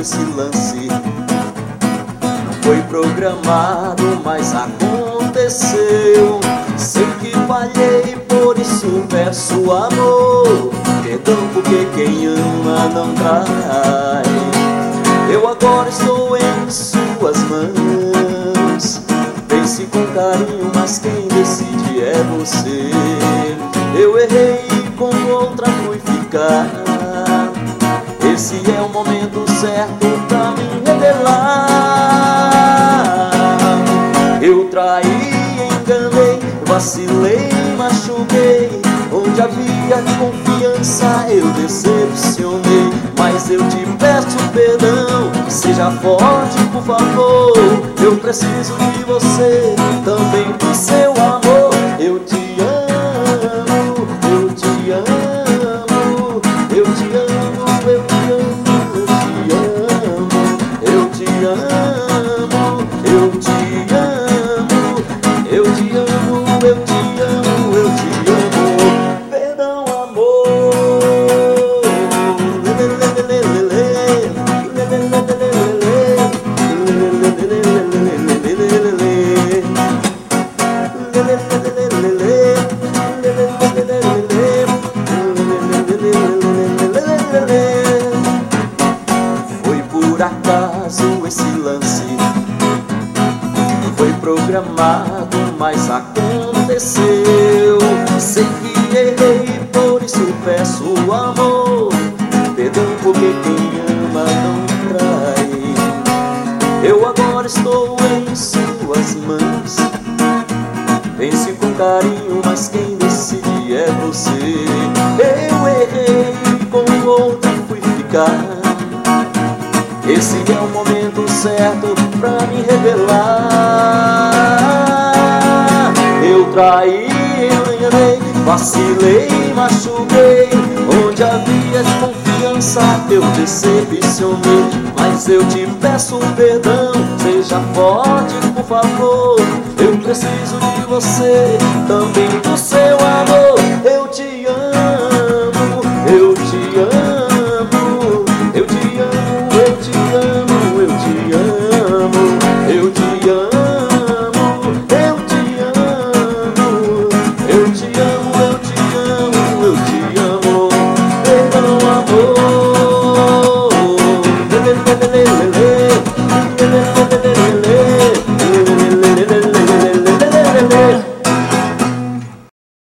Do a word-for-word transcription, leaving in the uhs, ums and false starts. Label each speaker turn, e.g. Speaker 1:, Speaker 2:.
Speaker 1: esse lance. Não foi programado, mas aconteceu. Sei que falhei, por isso peço amor. Perdão porque quem ama não trai. Eu agora estou em suas mãos. Pense com carinho, mas quem decide é você. Eu errei e com outra fui ficar. Esse é o momento certo pra me revelar. Eu traí, enganei, vacilei, machuquei. Onde havia confiança eu decepcionei. Mas eu te peço perdão, seja forte por favor. Eu preciso de você, também do seu amor. Eu te amo, eu te amo, eu te amo, eu te amo, eu te amo, eu te amo, eu te amo, eu te amo, eu te amo, eu te amo. Perdão, amor. Foi por acaso esse lance, não foi programado, mas aconteceu. Sei que errei, por isso peço amor. Perdão porque quem ama não trai. Eu agora estou em suas mãos. Pense com carinho, mas quem decide é você. Eu errei, com outra fui ficar. Esse é o momento certo pra me revelar. Eu traí, eu enganei, vacilei, machuquei. Onde havia confiança eu decepcionei. Mas eu te peço perdão, seja forte por favor. Eu preciso de você, também do seu